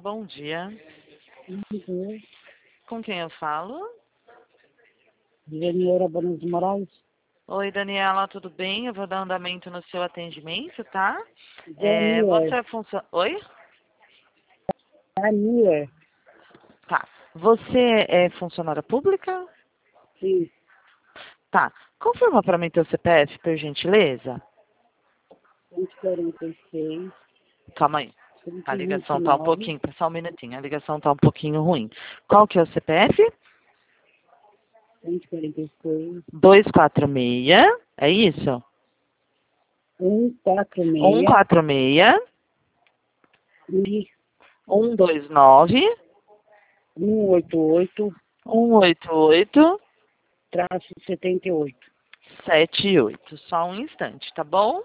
bom dia. Uhum. Com quem eu falo? Daniela Banos de Moraes. Oi, Daniela, tudo bem? Eu vou dar andamento no seu atendimento, tá? Daniela. Você é funcionária... Oi? Daniela. Tá. Você é funcionária pública? Sim. Tá. Confirma para mim teu CPF, por gentileza? 146, Calma aí. A ligação tá um 129, pouquinho... Só um minutinho. A ligação tá um pouquinho ruim. Qual que é o CPF? 146, 246. É isso? 146, 146 e 129 188, 188 traço 78. 78. Só um instante, tá bom?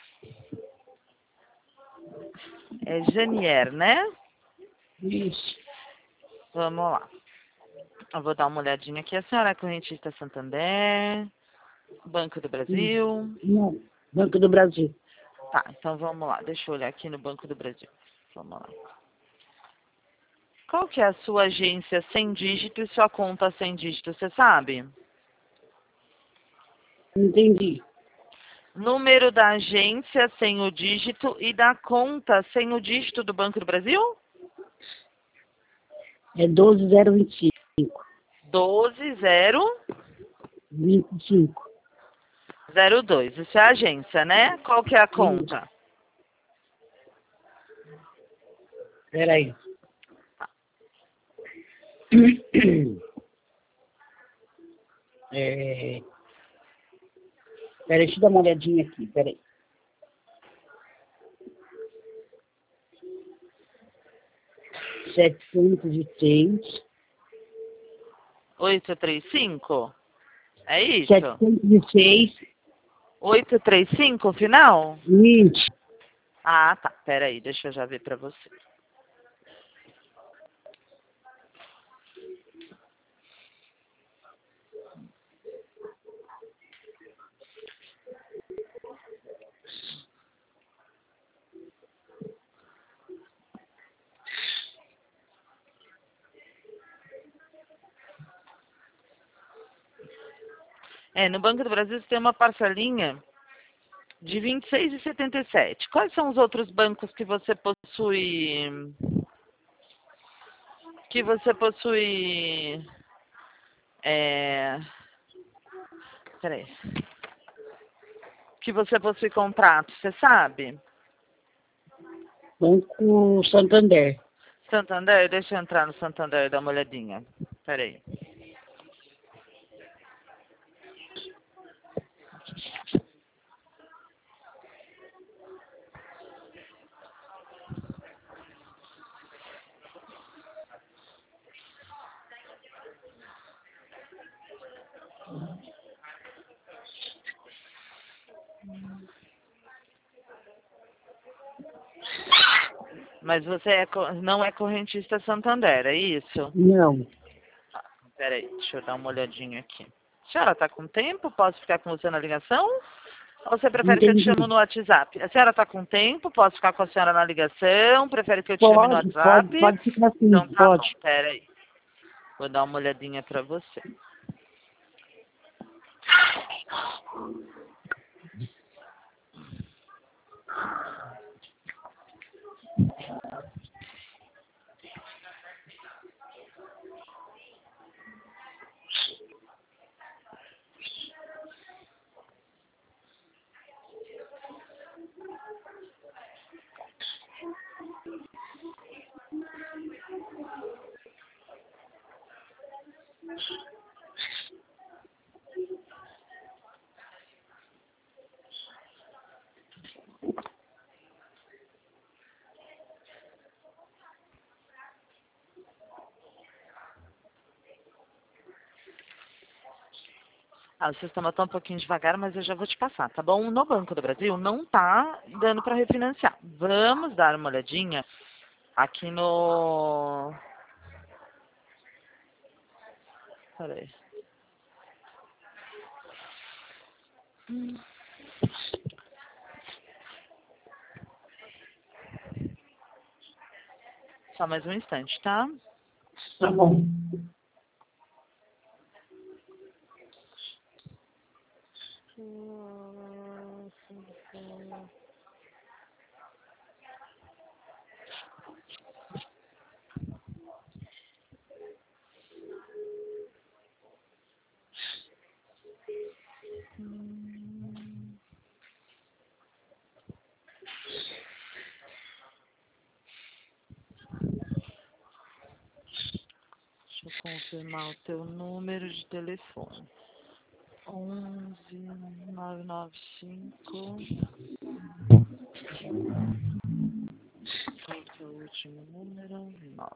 É Janier, né? Isso. Vamos lá. Eu vou dar uma olhadinha aqui. A senhora é correntista Santander, Banco do Brasil. Não. Banco do Brasil. Tá, então vamos lá. Deixa eu olhar aqui no Banco do Brasil. Vamos lá. Qual que é a sua agência sem dígito e sua conta sem dígito, você sabe? Entendi. Número da agência sem o dígito e da conta sem o dígito do Banco do Brasil? É 12025. 12002. 25. Isso é a agência, né? Qual que é a Isso. conta? Peraí. É... Peraí, deixa eu dar uma olhadinha aqui. Peraí. 706. 835? É isso? 706, 835 final? 20. Ah, tá. Pera aí, deixa eu já ver pra você. No Banco do Brasil você tem uma parcelinha de 26,77. Quais são os outros bancos que você possui? Que você possui? É... Peraí. Que você possui contrato, você sabe? Banco Santander. Santander, deixa eu entrar no Santander e dar uma olhadinha. Peraí. Mas você não é correntista Santander, é isso? Não. Peraí, deixa eu dar uma olhadinha aqui. A senhora está com tempo? Posso ficar com você na ligação? Ou você prefere que eu te chame Entendi. no WhatsApp? A senhora está com tempo? Posso ficar com a senhora na ligação? Prefere que eu te chame no Pode, pode, WhatsApp? pode ficar assim, Então tá bom, pode. peraí. Vou dar uma olhadinha para você. O sistema está um pouquinho devagar, mas eu já vou te passar, tá bom? No Banco do Brasil não tá dando para refinanciar. Vamos dar uma olhadinha aqui no... Peraí. Só mais um instante, tá? Tá bom. Deixa eu confirmar o teu número de telefone. 11 995. Qual que é o último número? 9.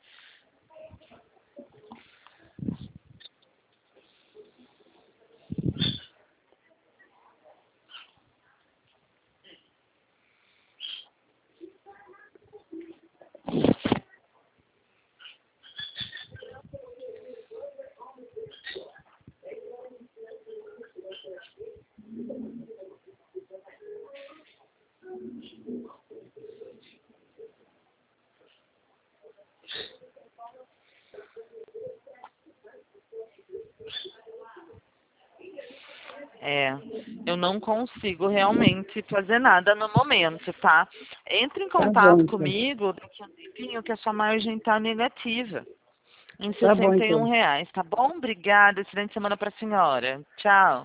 Eu não consigo realmente fazer nada no momento, tá? Entre em Tá contato bom, então. comigo daqui a um tempinho que a sua margem tá negativa. Em Tá bom, R$ 61, então. tá bom? Obrigada, excelente semana pra senhora. Tchau.